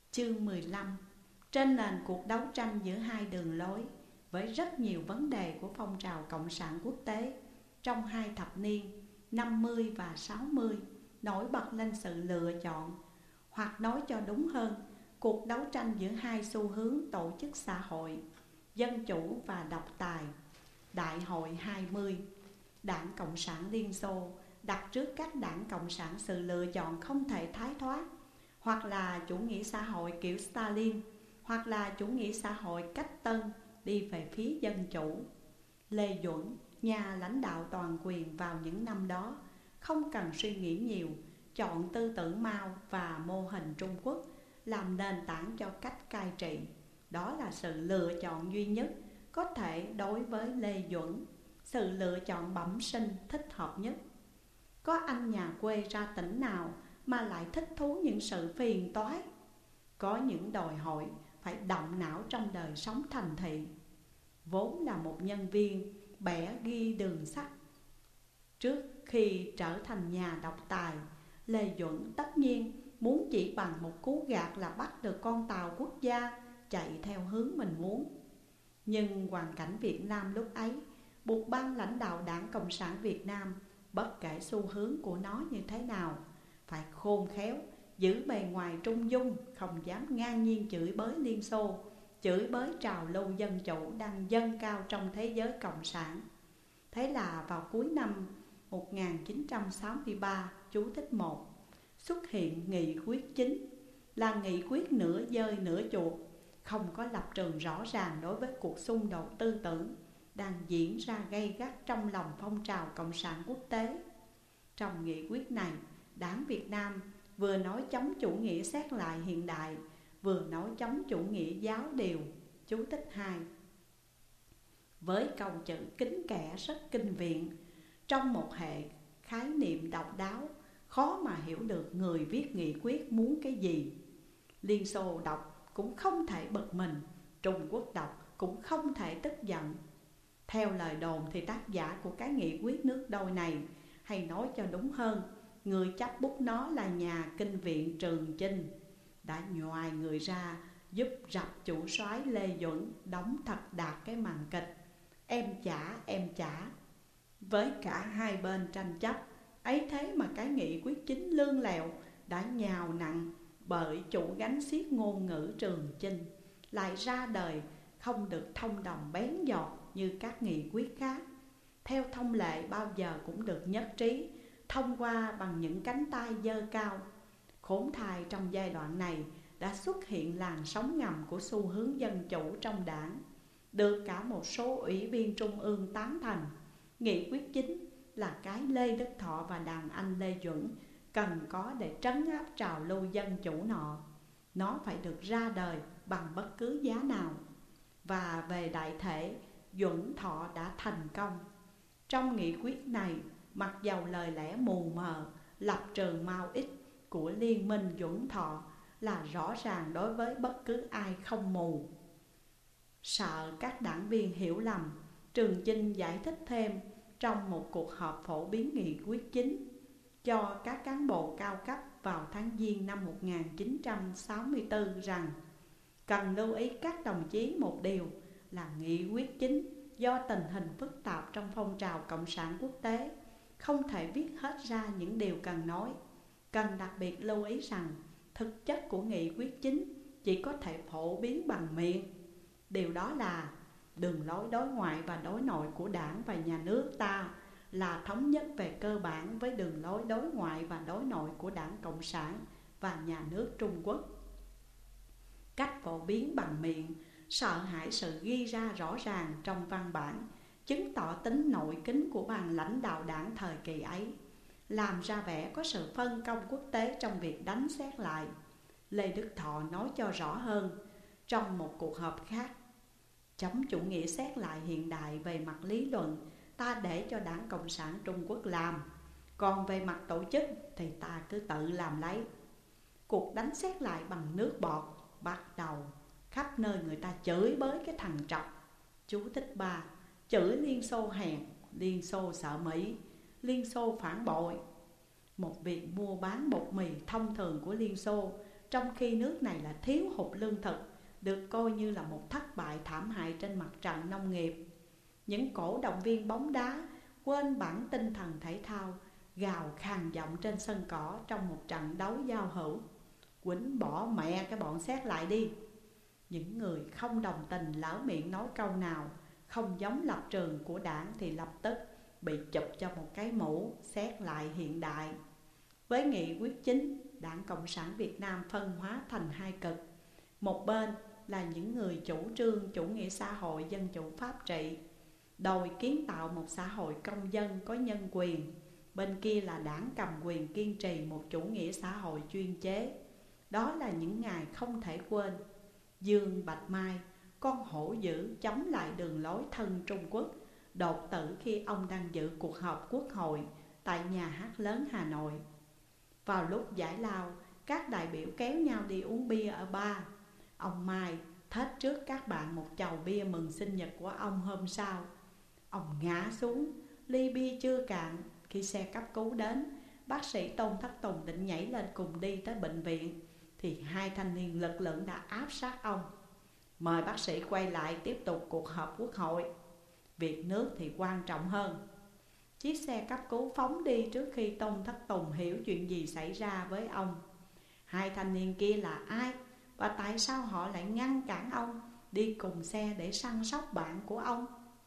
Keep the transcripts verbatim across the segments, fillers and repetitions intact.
Chương mười lăm. Trên nền cuộc đấu tranh giữa hai đường lối, với rất nhiều vấn đề của phong trào cộng sản quốc tế trong hai thập niên năm mươi và sáu mươi nổi bật lên sự lựa chọn, hoặc nói cho đúng hơn, cuộc đấu tranh giữa hai xu hướng tổ chức xã hội, dân chủ và độc tài. Đại hội hai mươi, Đảng Cộng sản Liên Xô đặt trước các đảng Cộng sản sự lựa chọn không thể thái thoát, hoặc là chủ nghĩa xã hội kiểu Stalin, hoặc là chủ nghĩa xã hội cách tân đi về phía dân chủ. Lê Duẩn, nhà lãnh đạo toàn quyền vào những năm đó, không cần suy nghĩ nhiều, chọn tư tưởng Mao và mô hình Trung Quốc làm nền tảng cho cách cai trị. Đó là sự lựa chọn duy nhất có thể đối với Lê Duẩn, sự lựa chọn bẩm sinh thích hợp nhất. Có anh nhà quê ra tỉnh nào mà lại thích thú những sự phiền toái? Có những đòi hỏi phải động não trong đời sống thành thị. Vốn là một nhân viên bẻ ghi đường sắt, trước khi trở thành nhà độc tài, Lê Duẩn tất nhiên muốn chỉ bằng một cú gạt là bắt được con tàu quốc gia chạy theo hướng mình muốn. Nhưng hoàn cảnh Việt Nam lúc ấy buộc ban lãnh đạo Đảng Cộng sản Việt Nam, bất kể xu hướng của nó như thế nào, phải khôn khéo, giữ bề ngoài trung dung, không dám ngang nhiên chửi bới Liên Xô, chửi bới trào lưu dân chủ đang dâng cao trong thế giới cộng sản. Thế là vào cuối năm một nghìn chín trăm sáu mươi ba, chú thích một, xuất hiện nghị quyết chính, là nghị quyết nửa dơi nửa chuột, không có lập trường rõ ràng đối với cuộc xung đột tư tưởng đang diễn ra gay gắt trong lòng phong trào cộng sản quốc tế. Trong nghị quyết này, Đảng Việt Nam vừa nói chống chủ nghĩa xét lại hiện đại, vừa nói chống chủ nghĩa giáo điều, chú thích hai. Với câu chữ kín kẽ rất kinh viện, trong một hệ khái niệm độc đáo, khó mà hiểu được người viết nghị quyết muốn cái gì. Liên Xô đọc cũng không thể bực mình, Trung Quốc đọc cũng không thể tức giận. Theo lời đồn thì tác giả của cái nghị quyết nước đôi này, hay nói cho đúng hơn, người chấp bút nó là nhà kinh viện Trường Chinh, đã nhoài người ra giúp rập chủ soái Lê Duẩn đóng thật đạt cái màn kịch em trả em trả. Với cả hai bên tranh chấp, ấy thế mà cái nghị quyết chính lương lẹo đã nhào nặng bởi chủ gánh xiết ngôn ngữ Trường Chinh, lại ra đời không được thông đồng bén giọt như các nghị quyết khác. Theo thông lệ bao giờ cũng được nhất trí, thông qua bằng những cánh tay giơ cao. Khốn thai trong giai đoạn này đã xuất hiện làn sóng ngầm của xu hướng dân chủ trong đảng, được cả một số ủy viên trung ương tán thành. Nghị quyết chính là cái Lê Đức Thọ và đàn anh Lê Duẩn cần có để trấn áp trào lưu dân chủ nọ. Nó phải được ra đời bằng bất cứ giá nào. Và về đại thể, Duẩn Thọ đã thành công. Trong nghị quyết này, mặc dầu lời lẽ mù mờ, lập trường Mao ích của Liên minh Duẩn Thọ là rõ ràng đối với bất cứ ai không mù. Sợ các đảng viên hiểu lầm, Trường Chinh giải thích thêm trong một cuộc họp phổ biến nghị quyết chính cho các cán bộ cao cấp vào tháng Giêng năm một nghìn chín trăm sáu mươi tư rằng cần lưu ý các đồng chí một điều là nghị quyết chính do tình hình phức tạp trong phong trào cộng sản quốc tế không thể viết hết ra những điều cần nói. Cần đặc biệt lưu ý rằng thực chất của nghị quyết chính chỉ có thể phổ biến bằng miệng. Điều đó là đường lối đối ngoại và đối nội của đảng và nhà nước ta là thống nhất về cơ bản với đường lối đối ngoại và đối nội của Đảng Cộng sản và nhà nước Trung Quốc. Cách phổ biến bằng miệng sợ hãi sự ghi ra rõ ràng trong văn bản, chứng tỏ tính nội kính của ban lãnh đạo đảng thời kỳ ấy, làm ra vẻ có sự phân công quốc tế trong việc đánh xét lại. Lê Đức Thọ nói cho rõ hơn trong một cuộc họp khác: chống chủ nghĩa xét lại hiện đại về mặt lý luận ta để cho Đảng Cộng sản Trung Quốc làm, còn về mặt tổ chức thì ta cứ tự làm lấy. Cuộc đánh xét lại bằng nước bọt bắt đầu, khắp nơi người ta chửi bới cái thằng Trọc. Chú thích ba, chửi Liên Xô hèn, Liên Xô sợ Mỹ, Liên Xô phản bội. Một việc mua bán bột mì thông thường của Liên Xô trong khi nước này là thiếu hụt lương thực, được coi như là một thất bại thảm hại trên mặt trận nông nghiệp. Những cổ động viên bóng đá quên bản tinh thần thể thao, gào khàn giọng trên sân cỏ trong một trận đấu giao hữu: "Quýnh bỏ mẹ cái bọn xét lại đi!" Những người không đồng tình lỡ miệng nói câu nào không giống lập trường của đảng thì lập tức bị chụp cho một cái mũ xét lại hiện đại. Với nghị quyết chính, Đảng Cộng sản Việt Nam phân hóa thành hai cực. Một bên là những người chủ trương chủ nghĩa xã hội dân chủ pháp trị, đòi kiến tạo một xã hội công dân có nhân quyền. Bên kia là đảng cầm quyền kiên trì một chủ nghĩa xã hội chuyên chế. Đó là những ngày không thể quên. Dương Bạch Mai, con hổ dữ chống lại đường lối thân Trung Quốc, đột tử khi ông đang dự cuộc họp quốc hội tại nhà hát lớn Hà Nội. Vào lúc giải lao, các đại biểu kéo nhau đi uống bia ở bar. Ông Mai thết trước các bạn một chầu bia mừng sinh nhật của ông hôm sau. Ông ngã xuống, ly bia chưa cạn. Khi xe cấp cứu đến, bác sĩ Tôn Thất Tùng định nhảy lên cùng đi tới bệnh viện, thì hai thanh niên lực lượng đã áp sát ông. Mời bác sĩ quay lại tiếp tục cuộc họp quốc hội. Việc nước thì quan trọng hơn. Chiếc xe cấp cứu phóng đi trước khi Tôn Thất Tùng hiểu chuyện gì xảy ra với ông. Hai thanh niên kia là ai? Và tại sao họ lại ngăn cản ông đi cùng xe để săn sóc bạn của ông?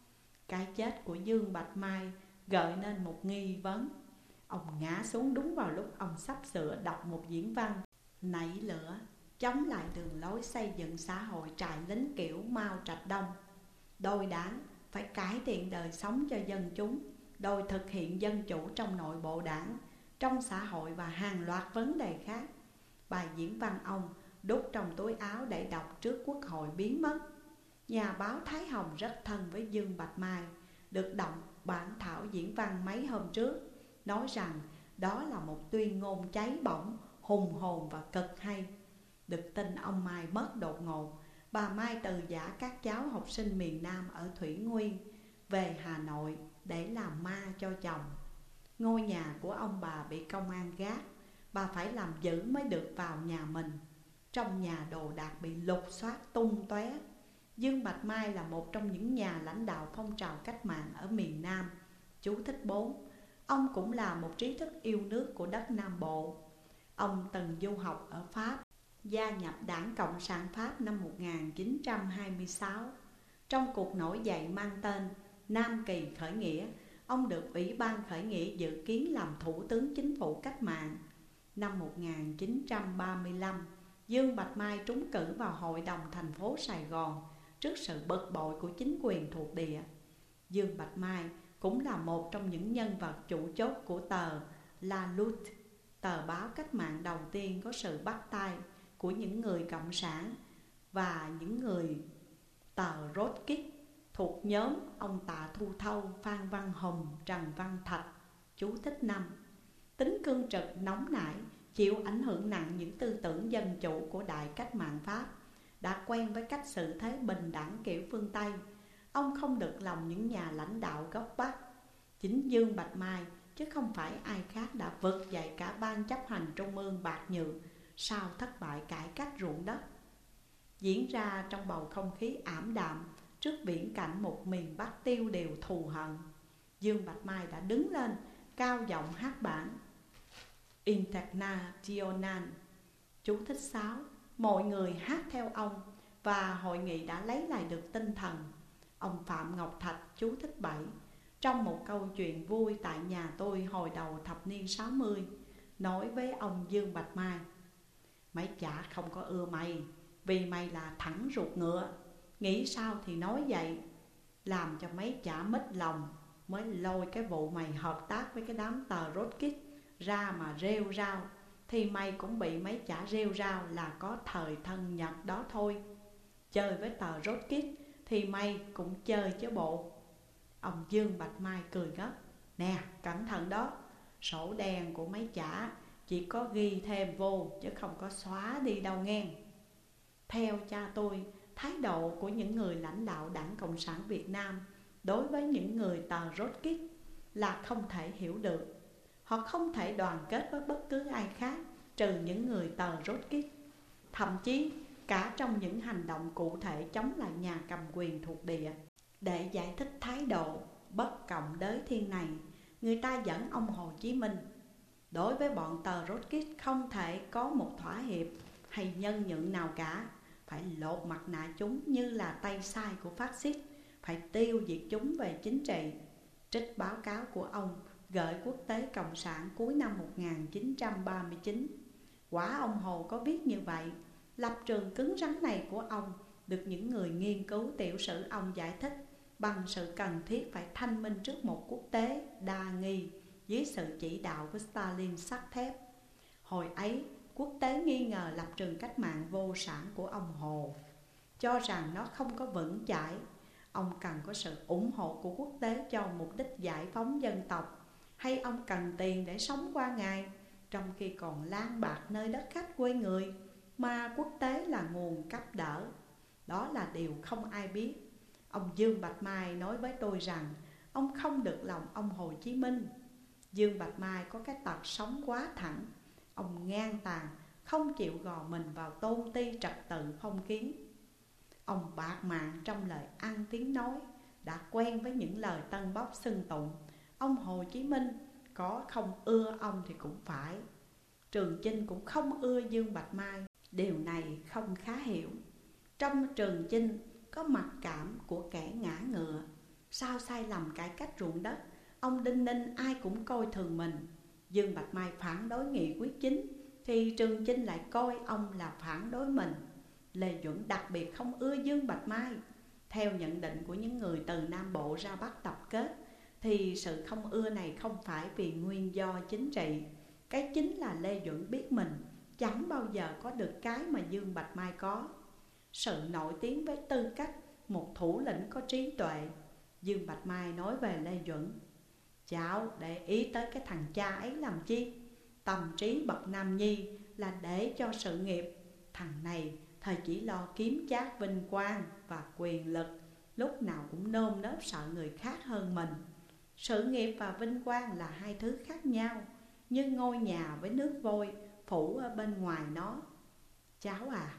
Cái chết của Dương Bạch Mai gợi nên một nghi vấn. Ông ngã xuống đúng vào lúc ông sắp sửa đọc một diễn văn nảy lửa chống lại đường lối xây dựng xã hội trại lính kiểu Mao Trạch Đông. Đòi đảng phải cải thiện đời sống cho dân chúng, đòi thực hiện dân chủ trong nội bộ đảng, trong xã hội và hàng loạt vấn đề khác. Bài diễn văn ông đút trong túi áo để đọc trước quốc hội biến mất. Nhà báo Thái Hồng rất thân với Dương Bạch Mai, được đọc bản thảo diễn văn mấy hôm trước, nói rằng đó là một tuyên ngôn cháy bỏng, hùng hồn và cực hay. Được tin ông Mai mất đột ngột, bà Mai từ giã các cháu học sinh miền Nam ở Thủy Nguyên về Hà Nội để làm ma cho chồng. Ngôi nhà của ông bà bị công an gác, bà phải làm giữ mới được vào nhà mình. Trong nhà đồ đạc bị lục soát tung tóe. Dương Bạch Mai là một trong những nhà lãnh đạo phong trào cách mạng ở miền Nam. Chú thích bốn. Ông cũng là một trí thức yêu nước của đất Nam Bộ. Ông từng du học ở Pháp, gia nhập Đảng Cộng sản Pháp năm một nghìn chín trăm hai mươi sáu. Trong cuộc nổi dậy mang tên Nam Kỳ Khởi Nghĩa, ông được Ủy ban Khởi Nghĩa dự kiến làm Thủ tướng Chính phủ cách mạng. Năm một nghìn chín trăm ba mươi lăm, Dương Bạch Mai trúng cử vào Hội đồng thành phố Sài Gòn trước sự bực bội của chính quyền thuộc địa. Dương Bạch Mai cũng là một trong những nhân vật chủ chốt của tờ La Lutte, tờ báo cách mạng đầu tiên có sự bắt tay của những người cộng sản và những người tờ Trotsky thuộc nhóm ông Tạ Thu Thâu, Phan Văn Hùng, Trần Văn Thạch. Chú thích năm. Tính cương trực, nóng nảy, chịu ảnh hưởng nặng những tư tưởng dân chủ của Đại cách mạng Pháp, đã quen với cách xử thế bình đẳng kiểu phương Tây. Ông không được lòng những nhà lãnh đạo gốc Bắc. Chính Dương Bạch Mai chứ không phải ai khác đã vực dậy cả ban chấp hành trung ương bạc nhược sau thất bại cải cách ruộng đất. Diễn ra trong bầu không khí ảm đạm trước viễn cảnh một miền Bắc tiêu điều thù hận, Dương Bạch Mai đã đứng lên cao giọng hát bản International. Chú thích sáu. Mọi người hát theo ông và hội nghị đã lấy lại được tinh thần. Ông Phạm Ngọc Thạch, chú thích bảy, trong một câu chuyện vui tại nhà tôi hồi đầu thập niên sáu mươi, nói với ông Dương Bạch Mai: mấy chả không có ưa mày, vì mày là thẳng ruột ngựa. Nghĩ sao thì nói vậy, làm cho mấy chả mít lòng, mới lôi cái vụ mày hợp tác với cái đám tờ Trotsky ra mà rêu rao. Thì mày cũng bị mấy chả rêu rao là có thời thân Nhật đó thôi. Chơi với tờ Trotsky thì mày cũng chơi chứ bộ. Ông Dương Bạch Mai cười gấp: nè, cẩn thận đó, sổ đen của mấy chả chỉ có ghi thêm vô chứ không có xóa đi đâu nghe. Theo cha tôi, thái độ của những người lãnh đạo Đảng Cộng sản Việt Nam đối với những người tờ Trotsky là không thể hiểu được. Họ không thể đoàn kết với bất cứ ai khác trừ những người tờ Trotsky. thậm chí cả trong những hành động cụ thể chống lại nhà cầm quyền thuộc địa. Để giải thích thái độ bất cộng đới thiên này, người ta dẫn ông Hồ Chí Minh: đối với bọn tờ Trotsky không thể có một thỏa hiệp hay nhân nhượng nào cả, phải lột mặt nạ chúng như là tay sai của phát xít, phải tiêu diệt chúng về chính trị. Trích báo cáo của ông gửi Quốc tế Cộng sản cuối năm một nghìn chín trăm ba mươi chín. Quả ông Hồ có viết như vậy. Lập trường cứng rắn này của ông được những người nghiên cứu tiểu sử ông giải thích bằng sự cần thiết phải thanh minh trước một quốc tế đa nghi dưới sự chỉ đạo của Stalin sắt thép. Hồi ấy, quốc tế nghi ngờ lập trường cách mạng vô sản của ông Hồ, cho rằng nó không có vững chãi. Ông cần có sự ủng hộ của quốc tế cho mục đích giải phóng dân tộc, hay ông cần tiền để sống qua ngày, trong khi còn lang bạc nơi đất khách quê người mà quốc tế là nguồn cấp đỡ. Đó là điều không ai biết. Ông Dương Bạch Mai nói với tôi rằng ông không được lòng ông Hồ Chí Minh. Dương Bạch Mai có cái tật sống quá thẳng. Ông ngang tàn, không chịu gò mình vào tôn ti trật tự phong kiến. Ông bạc mạng trong lời ăn tiếng nói, đã quen với những lời tân bốc xưng tụng. Ông Hồ Chí Minh có không ưa ông thì cũng phải. Trường Chinh cũng không ưa Dương Bạch Mai. Điều này không khá hiểu. Trong Trường Chinh có mặc cảm của kẻ ngã ngựa. Sau sai lầm cải cách ruộng đất, ông Đinh Ninh ai cũng coi thường mình. Dương Bạch Mai phản đối nghị quyết chính, thì Trường Chinh lại coi ông là phản đối mình. Lê Duẩn đặc biệt không ưa Dương Bạch Mai. Theo nhận định của những người từ Nam Bộ ra Bắc tập kết, thì sự không ưa này không phải vì nguyên do chính trị. Cái chính là Lê Duẩn biết mình chẳng bao giờ có được cái mà Dương Bạch Mai có: sự nổi tiếng với tư cách một thủ lĩnh có trí tuệ. Dương Bạch Mai nói về Lê Duẩn: cháu để ý tới cái thằng cha ấy làm chi? Tâm trí bậc nam nhi là để cho sự nghiệp. Thằng này thời chỉ lo kiếm chác vinh quang và quyền lực, lúc nào cũng nơm nớp sợ người khác hơn mình. Sự nghiệp và vinh quang là hai thứ khác nhau, như ngôi nhà với nước vôi phủ ở bên ngoài nó. Cháu à,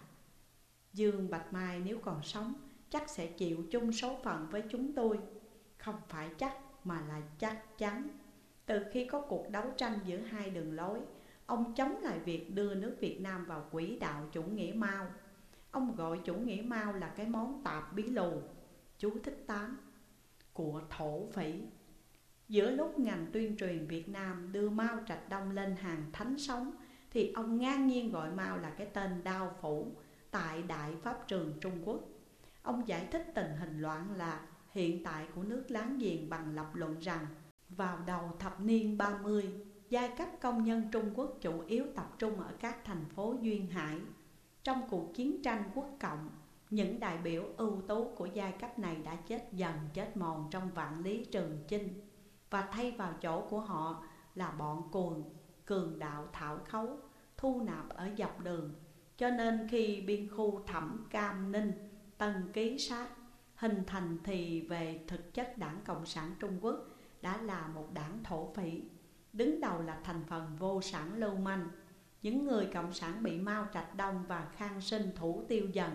Dương Bạch Mai nếu còn sống chắc sẽ chịu chung số phận với chúng tôi. Không phải chắc mà là chắc chắn. Từ khi có cuộc đấu tranh giữa hai đường lối, ông chống lại việc đưa nước Việt Nam vào quỹ đạo chủ nghĩa Mao. Ông gọi chủ nghĩa Mao là cái món tạp bí lù, chú thích tám, của thổ phỉ. Giữa lúc ngành tuyên truyền Việt Nam đưa Mao Trạch Đông lên hàng thánh sống, thì ông ngang nhiên gọi Mao là cái tên đao phủ tại Đại Pháp Trường Trung Quốc. Ông giải thích tình hình loạn lạc hiện tại của nước láng giềng bằng lập luận rằng vào đầu thập niên ba mươi, giai cấp công nhân Trung Quốc chủ yếu tập trung ở các thành phố duyên hải. Trong cuộc chiến tranh quốc cộng, những đại biểu ưu tú của giai cấp này đã chết dần chết mòn trong vạn lý Trường Chinh, và thay vào chỗ của họ là bọn cuồng cường đạo thảo khấu thu nạp ở dọc đường. Cho nên khi biên khu Thẩm Cam Ninh, Tân Ký Sát hình thành, thì về thực chất Đảng Cộng sản Trung Quốc đã là một đảng thổ phỉ. Đứng đầu là thành phần vô sản lưu manh. Những người cộng sản bị Mao Trạch Đông và Khang Sinh thủ tiêu dần.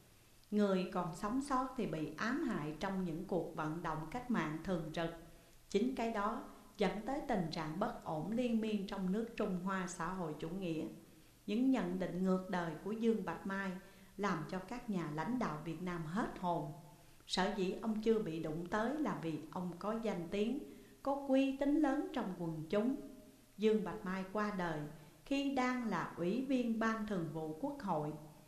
Người còn sống sót thì bị ám hại trong những cuộc vận động cách mạng thường trực. Chính cái đó dẫn tới tình trạng bất ổn liên miên trong nước Trung Hoa xã hội chủ nghĩa. Những nhận định ngược đời của Dương Bạch Mai làm cho các nhà lãnh đạo Việt Nam hết hồn. Sở dĩ ông chưa bị đụng tới là vì ông có danh tiếng, có uy tín lớn trong quần chúng. Dương Bạch Mai qua đời khi đang là Ủy viên Ban Thường vụ Quốc hội,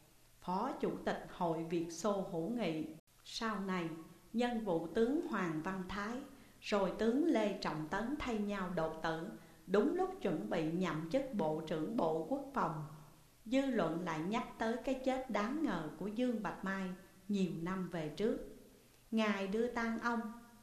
Phó Chủ tịch Hội Việt Xô hữu nghị. Sau này, nhân vụ tướng Hoàng Văn Thái rồi tướng Lê Trọng Tấn thay nhau đột tử, đúng lúc chuẩn bị nhậm chức Bộ trưởng Bộ Quốc phòng. Dư luận lại nhắc tới cái chết đáng ngờ của Dương Bạch Mai nhiều năm về trước. Ngày đưa tang ông,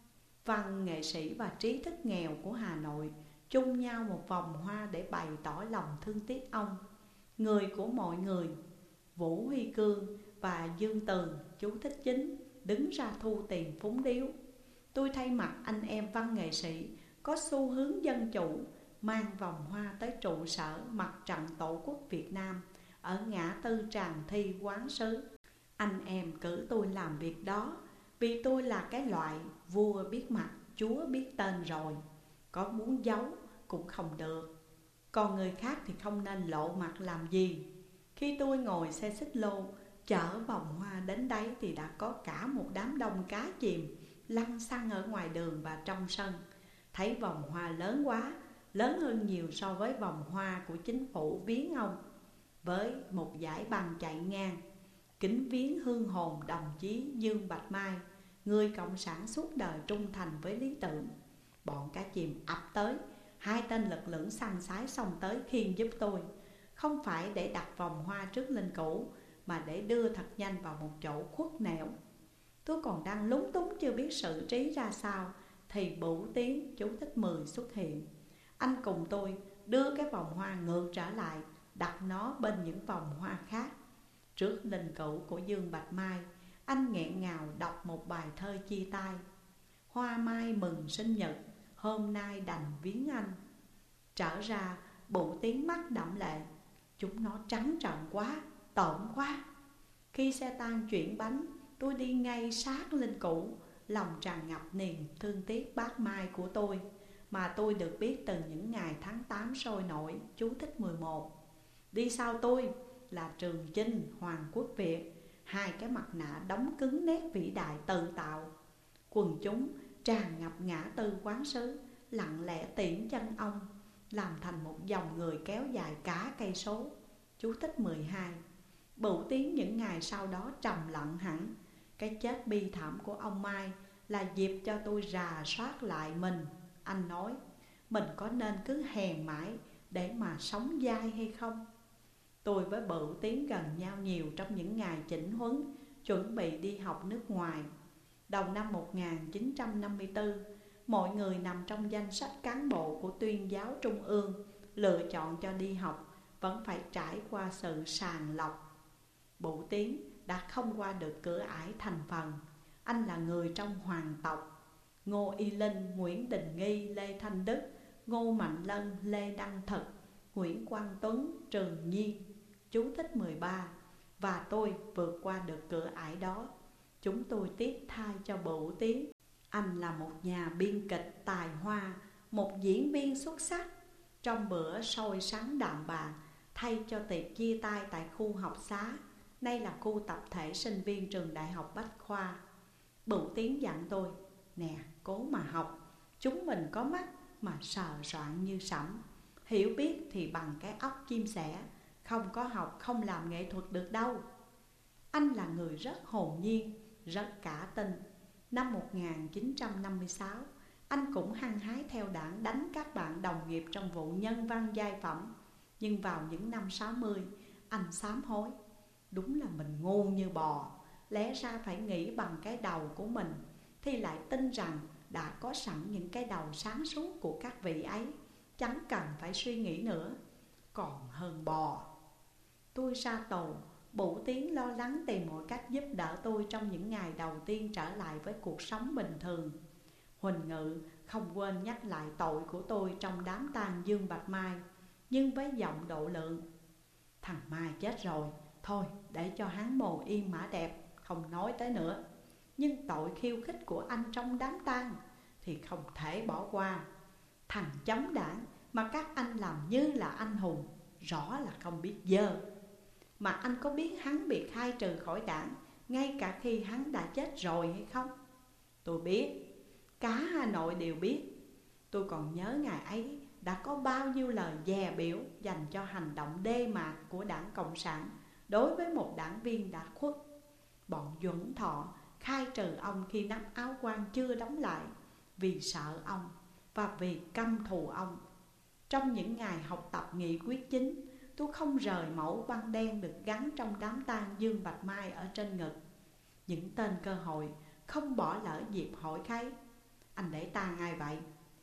văn nghệ sĩ và trí thức nghèo của Hà Nội chung nhau một vòng hoa để bày tỏ lòng thương tiếc ông. Người của mọi người, Vũ Huy Cương và Dương Tường, chú thích chính, đứng ra thu tiền phúng điếu. Tôi thay mặt anh em văn nghệ sĩ có xu hướng dân chủ mang vòng hoa tới trụ sở Mặt trận Tổ quốc Việt Nam ở ngã tư Tràng Thi Quán Sứ. Anh em cử tôi làm việc đó vì tôi là cái loại vua biết mặt, chúa biết tên rồi. Có muốn giấu cũng không được. Còn người khác thì không nên lộ mặt làm gì. Khi tôi ngồi xe xích lô chở vòng hoa đến đấy thì đã có cả một đám đông cá chìm lăn xăng ở ngoài đường và trong sân. Thấy vòng hoa lớn quá, lớn hơn nhiều so với vòng hoa của chính phủ viếng ông, với một dải băng chạy ngang, kính viếng hương hồn đồng chí Dương Bạch Mai, người cộng sản suốt đời trung thành với lý tưởng. Bọn cá chìm ập tới, hai tên lực lưỡng săn sái xông tới khiêng giúp tôi. Không phải để đặt vòng hoa trước linh cữu, mà để đưa thật nhanh vào một chỗ khuất nẻo. Tôi còn đang lúng túng chưa biết xử trí ra sao thì Bửu Tiến, chú thích mười xuất hiện. Anh cùng tôi đưa cái vòng hoa ngược trở lại, đặt nó bên những vòng hoa khác. Trước linh cữu của Dương Bạch Mai, anh nghẹn ngào đọc một bài thơ chia tay. Hoa mai mừng sinh nhật, hôm nay đành viếng anh. Trở ra, Bửu Tiến mắt đẫm lệ. Chúng nó trắng trợn quá, tởm quá. Khi xe tang chuyển bánh, tôi đi ngay sát linh cữu, lòng tràn ngập niềm thương tiếc bác Mai của tôi, mà tôi được biết từ những ngày tháng tám sôi nổi. Chú thích mười một. Đi sau tôi là Trường Chinh, Hoàng Quốc Việt, hai cái mặt nạ đóng cứng nét vĩ đại tự tạo. Quần chúng tràn ngập ngã tư Quán Sứ, lặng lẽ tiễn chân ông, làm thành một dòng người kéo dài cả cây số. Chú thích mười hai. Bửu Tiến những ngày sau đó trầm lặng hẳn. Cái chết bi thảm của ông Mai là dịp cho tôi rà soát lại mình. Anh nói, mình có nên cứ hèn mãi để mà sống dai hay không? Tôi với Bửu Tiến gần nhau nhiều trong những ngày chỉnh huấn, chuẩn bị đi học nước ngoài. Đầu năm một nghìn chín trăm năm mươi tư, mọi người nằm trong danh sách cán bộ của Tuyên giáo Trung ương lựa chọn cho đi học vẫn phải trải qua sự sàng lọc. Bửu Tiến đã không qua được cửa ải thành phần. Anh là người trong hoàng tộc: Ngô Y Linh, Nguyễn Đình Nghi, Lê Thanh Đức, Ngô Mạnh Lân, Lê Đăng Thực, Nguyễn Quang Tuấn, Trường Nhiên. Chú thích mười ba. Và tôi vượt qua được cửa ải đó. Chúng tôi tiếc thay cho Bửu Tiến. Anh là một nhà biên kịch tài hoa, một diễn viên xuất sắc. Trong bữa sôi sáng đạm bạc, thay cho tiệc chia tay tại khu học xá, nay là khu tập thể sinh viên trường Đại học Bách Khoa, Bửu Tiến dặn tôi: nè, cố mà học, chúng mình có mắt mà sờ soạn như sẫm. Hiểu biết thì bằng cái óc chim sẻ, không có học không làm nghệ thuật được đâu. Anh là người rất hồn nhiên, rất cả tin. Năm một nghìn chín trăm năm mươi sáu, anh cũng hăng hái theo đảng đánh các bạn đồng nghiệp trong vụ nhân văn giai phẩm. Nhưng vào những năm sáu mươi, anh sám hối. Đúng là mình ngu như bò. Lẽ ra phải nghĩ bằng cái đầu của mình, thì lại tin rằng đã có sẵn những cái đầu sáng suốt của các vị ấy, chẳng cần phải suy nghĩ nữa. Còn hơn bò. Tôi ra tù, Bửu Tiến lo lắng tìm mọi cách giúp đỡ tôi trong những ngày đầu tiên trở lại với cuộc sống bình thường. Huỳnh Ngự không quên nhắc lại tội của tôi trong đám tang Dương Bạch Mai, nhưng với giọng độ lượng: thằng Mai chết rồi, thôi để cho hắn mồ yên mã đẹp, không nói tới nữa. Nhưng tội khiêu khích của anh trong đám tang thì không thể bỏ qua. Thằng chống đảng mà các anh làm như là anh hùng, rõ là không biết dơ. Mà anh có biết hắn bị khai trừ khỏi đảng ngay cả khi hắn đã chết rồi hay không? Tôi biết, cả Hà Nội đều biết. Tôi còn nhớ ngày ấy đã có bao nhiêu lời dè biểu dành cho hành động đê mạt của Đảng Cộng sản đối với một đảng viên đã khuất. Bọn Duẩn Thọ khai trừ ông khi nắp áo quan chưa đóng lại, vì sợ ông và vì căm thù ông. Trong những ngày học tập nghị quyết chính, tôi không rời mẫu băng đen được gắn trong đám tang Dương Bạch Mai ở trên ngực. Những tên cơ hội không bỏ lỡ dịp hỏi kháy: anh để tang ai vậy?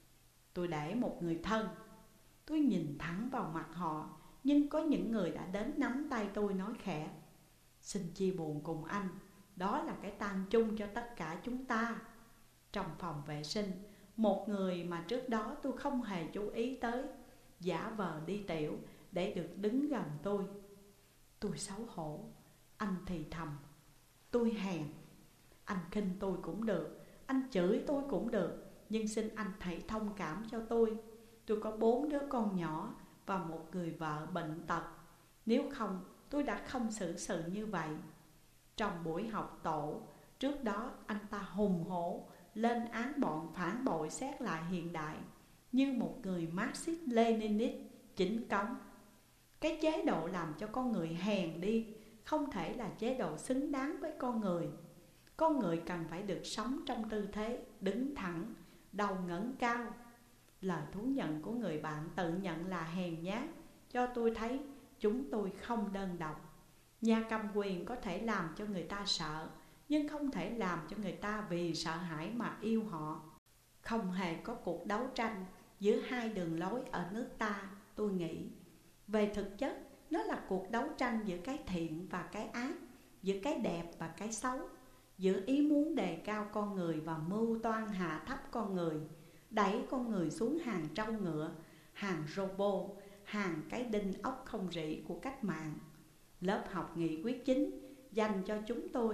Tôi để một người thân. Tôi nhìn thẳng vào mặt họ, nhưng có những người đã đến nắm tay tôi nói khẽ: xin chia buồn cùng anh, đó là cái tang chung cho tất cả chúng ta. Trong phòng vệ sinh, một người mà trước đó tôi không hề chú ý tới giả vờ đi tiểu để được đứng gần tôi. Tôi xấu hổ. Anh thì thầm: tôi hèn. Anh khinh tôi cũng được, anh chửi tôi cũng được, nhưng xin anh hãy thông cảm cho tôi. Tôi có bốn đứa con nhỏ và một người vợ bệnh tật. Nếu không, tôi đã không xử sự như vậy. Trong buổi học tổ, trước đó anh ta hùng hổ lên án bọn phản bội xét lại hiện đại như một người Marxist Leninist chính cống. Cái chế độ làm cho con người hèn đi không thể là chế độ xứng đáng với con người. Con người cần phải được sống trong tư thế đứng thẳng, đầu ngẩng cao. Lời thú nhận của người bạn tự nhận là hèn nhát cho tôi thấy chúng tôi không đơn độc. Nhà cầm quyền có thể làm cho người ta sợ, nhưng không thể làm cho người ta vì sợ hãi mà yêu họ. Không hề có cuộc đấu tranh giữa hai đường lối ở nước ta, tôi nghĩ. Về thực chất, nó là cuộc đấu tranh giữa cái thiện và cái ác, giữa cái đẹp và cái xấu, giữa ý muốn đề cao con người và mưu toan hạ thấp con người, đẩy con người xuống hàng trâu ngựa, hàng robot, hàng cái đinh ốc không rỉ của cách mạng. Lớp học nghị quyết chính dành cho chúng tôi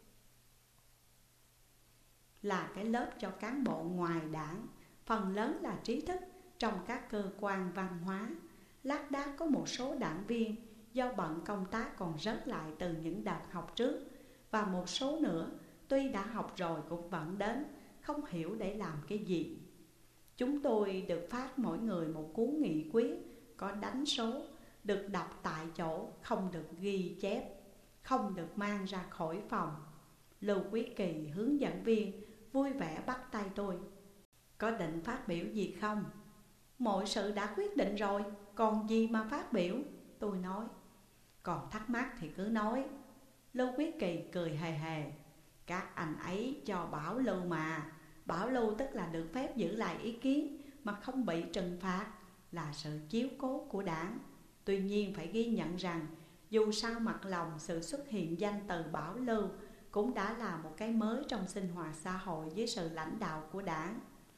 là cái lớp cho cán bộ ngoài đảng, phần lớn là trí thức trong các cơ quan văn hóa. Lác đác có một số đảng viên do bận công tác còn rớt lại từ những đợt học trước, và một số nữa tuy đã học rồi cũng vẫn đến, không hiểu để làm cái gì. Chúng tôi được phát mỗi người một cuốn nghị quyết có đánh số, được đọc tại chỗ, không được ghi chép, không được mang ra khỏi phòng. Lưu Quý Kỳ, hướng dẫn viên, vui vẻ bắt tay tôi: có định phát biểu gì không? Mọi sự đã quyết định rồi, còn gì mà phát biểu, tôi nói. Còn thắc mắc thì cứ nói. Lưu Quý Kỳ cười hề hề: các anh ấy cho bảo lưu mà. Bảo lưu tức là được phép giữ lại ý kiến mà không bị trừng phạt, là sự chiếu cố của đảng. Tuy nhiên phải ghi nhận rằng dù sao mặt lòng, sự xuất hiện danh từ bảo lưu cũng đã là một cái mới trong sinh hoạt xã hội dưới sự lãnh đạo của đảng,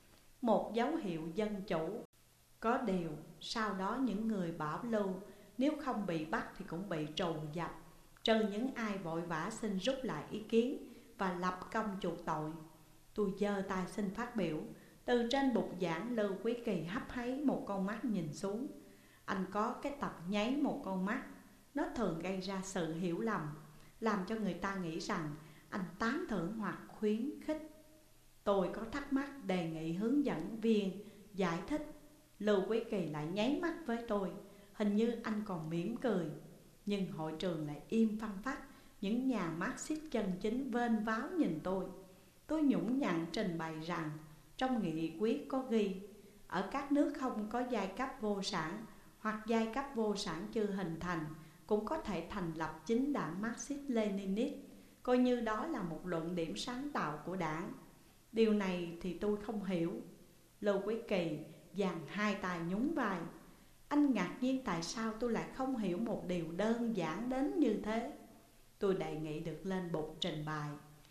một dấu hiệu dân chủ. Có điều sau đó những người bảo lưu nếu không bị bắt thì cũng bị trù dập, trừ những ai vội vã xin rút lại ý kiến và lập công chuộc tội. Tôi giơ tay xin phát biểu. Từ trên bục giảng, Lưu Quý Kỳ hấp háy một con mắt nhìn xuống. Anh có cái tập nháy một con mắt, nó thường gây ra sự hiểu lầm, làm cho người ta nghĩ rằng anh tán thưởng hoặc khuyến khích. Tôi có thắc mắc đề nghị hướng dẫn viên giải thích. Lưu Quý Kỳ lại nháy mắt với tôi, hình như anh còn mỉm cười. Nhưng hội trường lại im phăng phắc. Những nhà Marxist chân chính vênh váo nhìn tôi. Tôi nhũng nhặn trình bày rằng trong nghị quyết có ghi ở các nước không có giai cấp vô sản hoặc giai cấp vô sản chưa hình thành cũng có thể thành lập chính đảng Marxist Leninist, coi như đó là một luận điểm sáng tạo của đảng. Điều này thì tôi không hiểu. Lưu Quý Kỳ dàn hai tay nhún vai. Anh ngạc nhiên tại sao tôi lại không hiểu một điều đơn giản đến như thế. Tôi đề nghị được lên bục trình bày.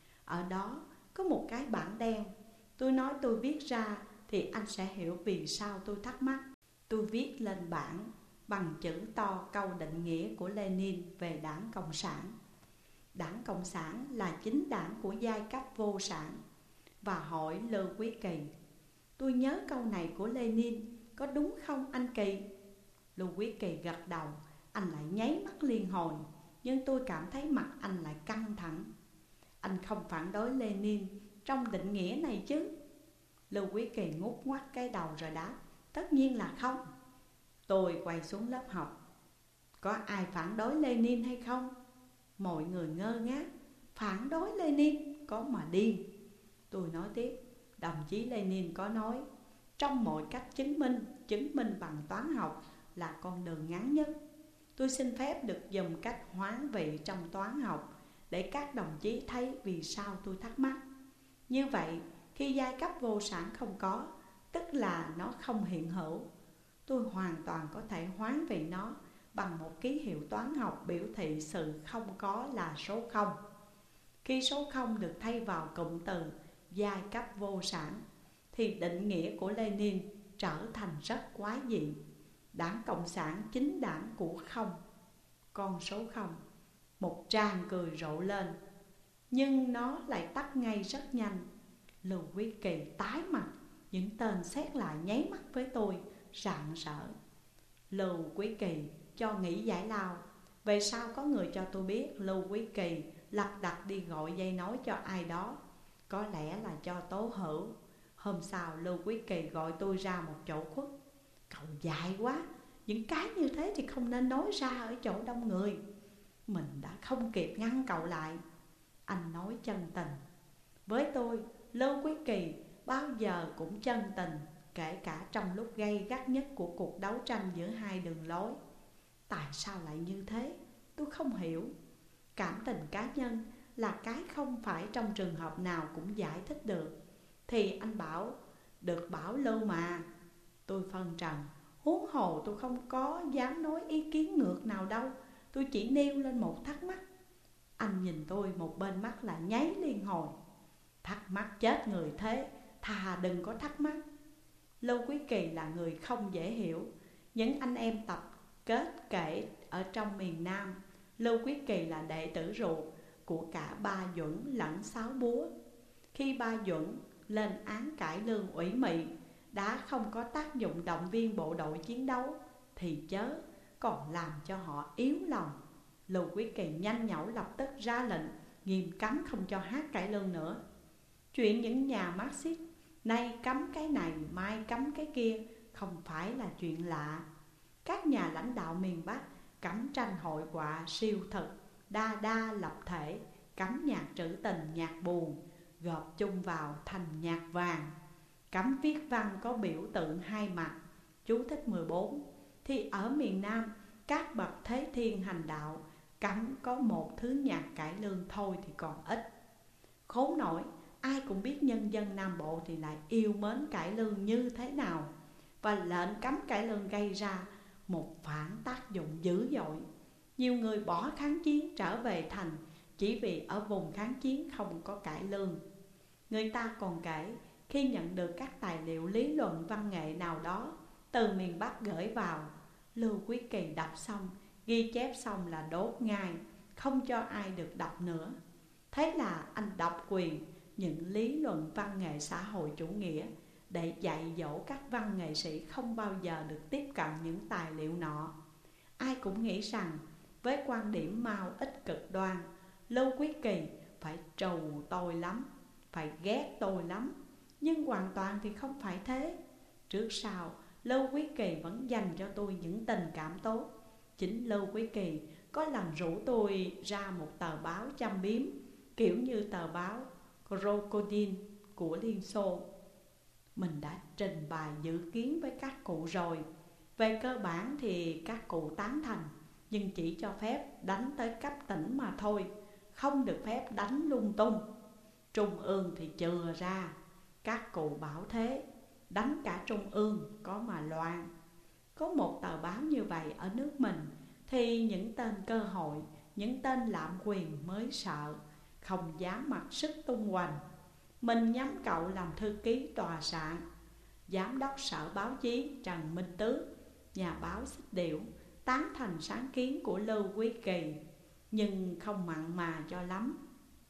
Ở đó có một cái bảng đen. Tôi nói tôi viết ra thì anh sẽ hiểu vì sao tôi thắc mắc. Tôi viết lên bảng bằng chữ to câu định nghĩa của Lenin về Đảng Cộng sản. Đảng Cộng sản là chính đảng của giai cấp vô sản. Và hỏi Lưu Quý Kỳ: tôi nhớ câu này của Lenin, có đúng không anh Kỳ? Lưu Quý Kỳ gật đầu. Anh lại nháy mắt liên hồi, nhưng tôi cảm thấy mặt anh lại căng thẳng. Anh không phản đối Lenin trong định nghĩa này chứ? Lưu Quý Kỳ ngút ngoắt cái đầu rồi đáp: tất nhiên là không. Tôi quay xuống lớp học: có ai phản đối Lenin hay không? Mọi người ngơ ngác. Phản đối Lenin? Có mà điên. Tôi nói tiếp: đồng chí Lenin có nói trong mọi cách chứng minh, chứng minh bằng toán học là con đường ngắn nhất. Tôi xin phép được dùng cách hoán vị trong toán học để các đồng chí thấy vì sao tôi thắc mắc. Như vậy, khi giai cấp vô sản không có, tức là nó không hiện hữu. Tôi hoàn toàn có thể hoán vị nó bằng một ký hiệu toán học biểu thị sự không có là số không. Khi số không được thay vào cụm từ giai cấp vô sản thì định nghĩa của Lenin trở thành rất quái dị. Đảng Cộng sản chính đảng của không. Con số không. Một tràng cười rộ lên, nhưng nó lại tắt ngay rất nhanh. Lưu Quý Kỳ tái mặt, những tên xét lại nháy mắt với tôi, rạng rỡ. Lưu Quý Kỳ cho nghỉ giải lao. Về sau có người cho tôi biết Lưu Quý Kỳ lật đật đi gọi dây nói cho ai đó, có lẽ là cho Tố Hữu. Hôm sau Lưu Quý Kỳ gọi tôi ra một chỗ khuất. Cậu dại quá, những cái như thế thì không nên nói ra ở chỗ đông người. Mình đã không kịp ngăn cậu lại. Anh nói chân tình. Với tôi, Lưu Quý Kỳ bao giờ cũng chân tình, kể cả trong lúc gay gắt nhất của cuộc đấu tranh giữa hai đường lối. Tại sao lại như thế? Tôi không hiểu. Cảm tình cá nhân là cái không phải trong trường hợp nào cũng giải thích được. Thì anh bảo được bảo lưu mà. Tôi phân trần. Huống hồ tôi không có dám nói ý kiến ngược nào đâu. Tôi chỉ nêu lên một thắc mắc. Anh nhìn tôi một bên mắt là nháy liên hồi. Thắc mắc chết người thế, thà đừng có thắc mắc. Lưu Quý Kỳ là người không dễ hiểu. Những anh em tập kết kể ở trong miền Nam, Lưu Quý Kỳ là đệ tử ruột của cả Ba Duẩn lẫn Sáu Búa. Khi Ba Duẩn lên án cải lương ủy mị đã không có tác dụng động viên bộ đội chiến đấu, thì chớ còn làm cho họ yếu lòng. Lưu Quý Kỳ nhanh nhảu lập tức ra lệnh nghiêm cấm không cho hát cải lương nữa. Chuyện những nhà Marxist nay cấm cái này mai cấm cái kia không phải là chuyện lạ. Các nhà lãnh đạo miền Bắc cấm tranh hội họa siêu thực, đa đa lập thể, cấm nhạc trữ tình, nhạc buồn gộp chung vào thành nhạc vàng, cấm viết văn có biểu tượng hai mặt. Chú thích mười bốn. Thì ở miền Nam, các bậc thế thiên hành đạo cấm có một thứ nhạc cải lương thôi thì còn ít. Khốn nổi, ai cũng biết nhân dân Nam Bộ thì lại yêu mến cải lương như thế nào. Và lệnh cấm cải lương gây ra một phản tác dụng dữ dội. Nhiều người bỏ kháng chiến trở về thành chỉ vì ở vùng kháng chiến không có cải lương. Người ta còn kể khi nhận được các tài liệu lý luận văn nghệ nào đó từ miền Bắc gửi vào, Lưu Quý Kỳ đọc xong, ghi chép xong là đốt ngay, không cho ai được đọc nữa. Thế là anh độc quyền những lý luận văn nghệ xã hội chủ nghĩa để dạy dỗ các văn nghệ sĩ không bao giờ được tiếp cận những tài liệu nọ. Ai cũng nghĩ rằng với quan điểm Mao ích cực đoan, Lưu Quý Kỳ phải trù tôi lắm, phải ghét tôi lắm. Nhưng hoàn toàn thì không phải thế. Trước sau Lưu Quý Kỳ vẫn dành cho tôi những tình cảm tốt. Chính Lưu Quý Kỳ có lần rủ tôi ra một tờ báo châm biếm, kiểu như tờ báo Crocodile của Liên Xô. Mình đã trình bày dự kiến với các cụ rồi. Về cơ bản thì các cụ tán thành, nhưng chỉ cho phép đánh tới cấp tỉnh mà thôi, không được phép đánh lung tung. Trung ương thì chừa ra. Các cụ bảo thế, đánh cả trung ương có mà loạn. Có một tờ báo như vậy ở nước mình thì những tên cơ hội, những tên lạm quyền mới sợ, không dám mặc sức tung hoành. Mình nhắm cậu làm thư ký tòa soạn. Giám đốc sở báo chí Trần Minh Tước, nhà báo Xích Điệu, tán thành sáng kiến của Lưu Quý Kỳ, nhưng không mặn mà cho lắm.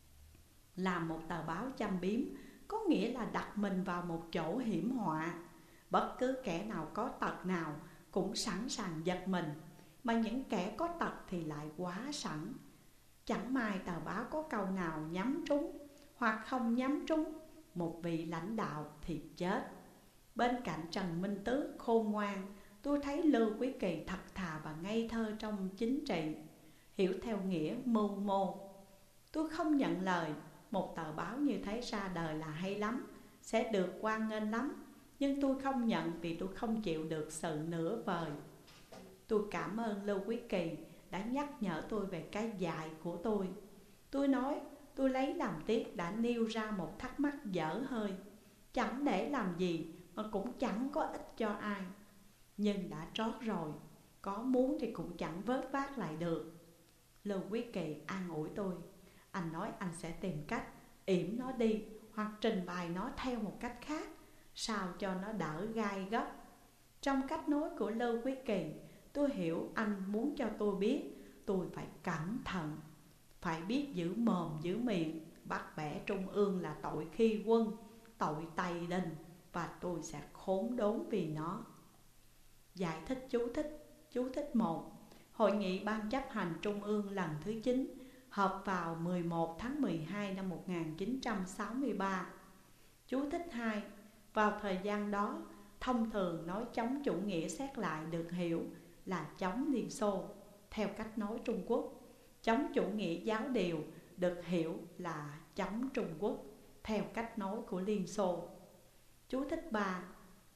Làm một tờ báo châm biếm có nghĩa là đặt mình vào một chỗ hiểm họa. Bất cứ kẻ nào có tật nào cũng sẵn sàng giật mình, mà những kẻ có tật thì lại quá sẵn. Chẳng may tờ báo có câu nào nhắm trúng hoặc không nhắm trúng một vị lãnh đạo thì chết. Bên cạnh Trần Minh Tước khôn ngoan, tôi thấy Lưu Quý Kỳ thật thà và ngây thơ trong chính trị, hiểu theo nghĩa mưu mô. Tôi không nhận lời. Một tờ báo như thế ra đời là hay lắm, sẽ được hoan nghênh lắm, nhưng tôi không nhận vì tôi không chịu được sự nửa vời. Tôi cảm ơn Lưu Quý Kỳ đã nhắc nhở tôi về cái dại của tôi. Tôi nói tôi lấy làm tiếc đã nêu ra một thắc mắc dở hơi, chẳng để làm gì mà cũng chẳng có ích cho ai. Nhưng đã trót rồi, có muốn thì cũng chẳng vớt vát lại được. Lưu Quý Kỳ an ủi tôi. Anh nói anh sẽ tìm cách yểm nó đi, hoặc trình bày nó theo một cách khác, sao cho nó đỡ gai góc. Trong cách nói của Lưu Quý Kỳ, tôi hiểu anh muốn cho tôi biết tôi phải cẩn thận, phải biết giữ mồm giữ miệng. Bắt bẻ Trung ương là tội khi quân, tội tày đình, và tôi sẽ khốn đốn vì nó. Giải thích chú thích. Chú thích một. Hội nghị Ban chấp hành Trung ương lần thứ chín họp vào mười một tháng mười hai năm một nghìn chín trăm sáu mươi ba. Chú thích hai. Vào thời gian đó, thông thường nói chống chủ nghĩa xét lại được hiểu là chống Liên Xô theo cách nói Trung Quốc. Chống chủ nghĩa giáo điều được hiểu là chống Trung Quốc theo cách nói của Liên Xô. Chú thích ba.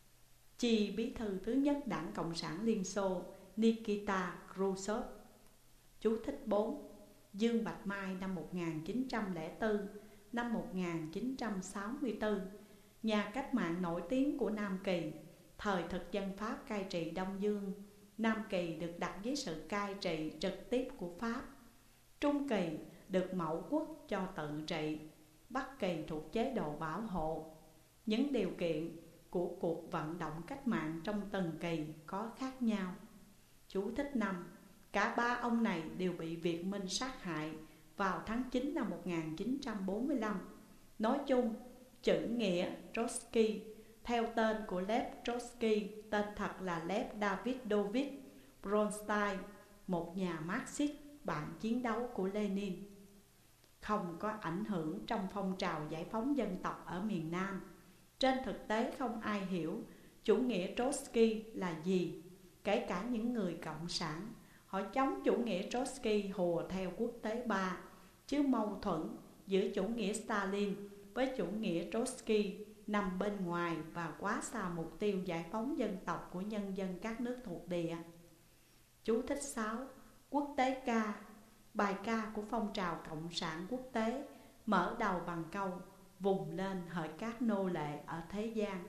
Chi bí thư thứ nhất Đảng Cộng sản Liên Xô Nikita Khrushchev. Chú thích bốn. Dương Bạch Mai năm một nghìn chín trăm lẻ bốn, năm một nghìn chín trăm sáu mươi tư, nhà cách mạng nổi tiếng của Nam Kỳ. Thời thực dân Pháp cai trị Đông Dương, Nam Kỳ được đặt dưới sự cai trị trực tiếp của Pháp. Trung Kỳ được mẫu quốc cho tự trị. Bắc Kỳ thuộc chế độ bảo hộ. Những điều kiện của cuộc vận động cách mạng trong từng kỳ có khác nhau. Chú thích năm. Cả ba ông này đều bị Việt Minh sát hại vào tháng chín năm một nghìn chín trăm bốn mươi lăm. Nói chung, chữ nghĩa Trotsky theo tên của Lev Trotsky, tên thật là Lev Davidovich Bronstein, một nhà Marxist, bạn chiến đấu của Lenin, không có ảnh hưởng trong phong trào giải phóng dân tộc ở miền Nam. Trên thực tế không ai hiểu chủ nghĩa Trotsky là gì, kể cả những người cộng sản. Họ chống chủ nghĩa Trotsky hùa theo quốc tế ba, chứ mâu thuẫn giữa chủ nghĩa Stalin với chủ nghĩa Trotsky nằm bên ngoài và quá xa mục tiêu giải phóng dân tộc của nhân dân các nước thuộc địa. Chú thích sáu. Quốc tế ca. Bài ca của phong trào cộng sản quốc tế mở đầu bằng câu vùng lên hỡi các nô lệ ở thế gian.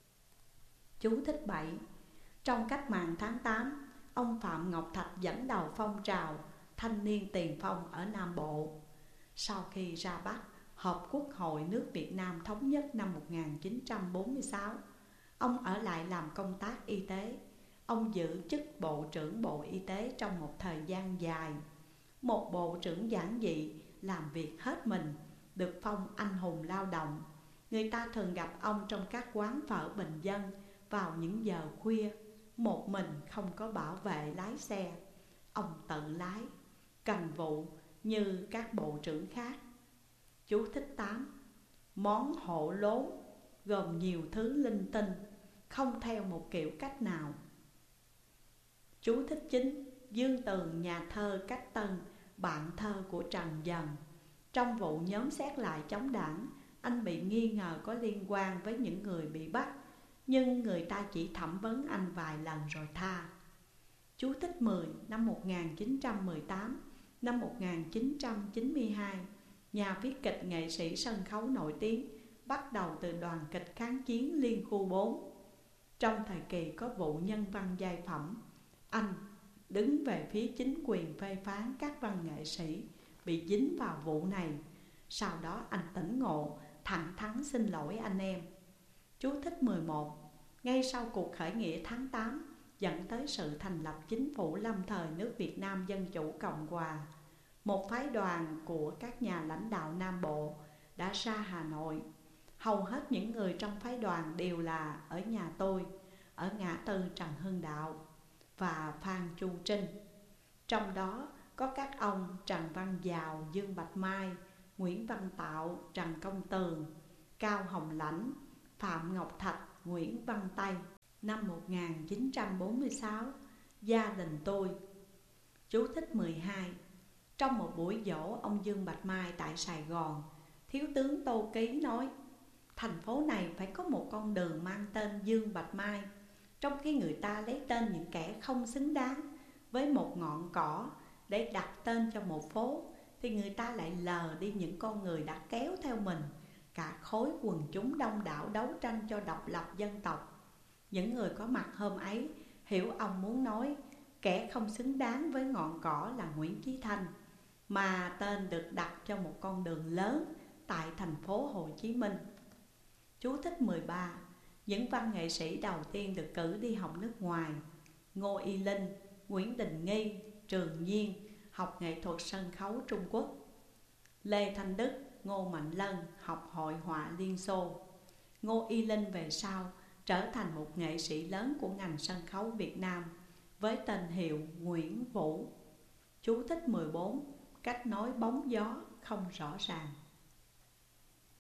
Chú thích bảy. Trong cách mạng tháng tám, ông Phạm Ngọc Thạch dẫn đầu phong trào thanh niên tiền phong ở Nam Bộ. Sau khi ra Bắc họp Quốc hội nước Việt Nam thống nhất năm một nghìn chín trăm bốn mươi sáu, ông ở lại làm công tác y tế. Ông giữ chức Bộ trưởng Bộ Y tế trong một thời gian dài. Một bộ trưởng giản dị, làm việc hết mình, được phong anh hùng lao động. Người ta thường gặp ông trong các quán phở bình dân vào những giờ khuya, một mình không có bảo vệ lái xe. Ông tự lái, cần vụ như các bộ trưởng khác. Chú thích tám. Món hộ lốn gồm nhiều thứ linh tinh, không theo một kiểu cách nào. Chú thích chín. Dương Tường, nhà thơ Cách Tân, bạn thơ của Trần Dần. Trong vụ nhóm xét lại chống đảng, anh bị nghi ngờ có liên quan với những người bị bắt, nhưng người ta chỉ thẩm vấn anh vài lần rồi tha. Chú thích mười. Năm một nghìn chín trăm mười tám, năm một nghìn chín trăm chín mươi hai, nhà viết kịch, nghệ sĩ sân khấu nổi tiếng, bắt đầu từ đoàn kịch kháng chiến Liên khu bốn. Trong thời kỳ có vụ nhân văn giai phẩm, anh đứng về phía chính quyền phê phán các văn nghệ sĩ bị dính vào vụ này. Sau đó anh tỉnh ngộ, thẳng thắn xin lỗi anh em. Chú thích mười một. Ngay sau cuộc khởi nghĩa tháng tám dẫn tới sự thành lập chính phủ lâm thời nước Việt Nam Dân Chủ Cộng Hòa, một phái đoàn của các nhà lãnh đạo Nam Bộ đã ra Hà Nội. Hầu hết những người trong phái đoàn đều là ở nhà tôi, ở ngã tư Trần Hưng Đạo và Phan Chu Trinh. Trong đó có các ông Trần Văn Dào, Dương Bạch Mai, Nguyễn Văn Tạo, Trần Công Tường, Cao Hồng Lãnh, Phạm Ngọc Thạch, Nguyễn Văn Tây. Năm một nghìn chín trăm bốn mươi sáu, gia đình tôi. Chú thích mười hai. Trong một buổi dỗ ông Dương Bạch Mai tại Sài Gòn, Thiếu tướng Tô Ký nói thành phố này phải có một con đường mang tên Dương Bạch Mai, trong khi người ta lấy tên những kẻ không xứng đáng với một ngọn cỏ để đặt tên cho một phố, thì người ta lại lờ đi những con người đã kéo theo mình cả khối quần chúng đông đảo đấu tranh cho độc lập dân tộc. Những người có mặt hôm ấy hiểu ông muốn nói kẻ không xứng đáng với ngọn cỏ là Nguyễn Chí Thanh, mà tên được đặt cho một con đường lớn tại thành phố Hồ Chí Minh. Chú thích mười ba. Những văn nghệ sĩ đầu tiên được cử đi học nước ngoài: Ngô Y Linh, Nguyễn Đình Nghi, Trường Nhiên học nghệ thuật sân khấu Trung Quốc. Lê Thanh Đức, Ngô Mạnh Lân học hội họa Liên Xô. Ngô Y Linh về sau trở thành một nghệ sĩ lớn của ngành sân khấu Việt Nam với tên hiệu Nguyễn Vũ. Chú thích mười bốn. Cách nói bóng gió không rõ ràng.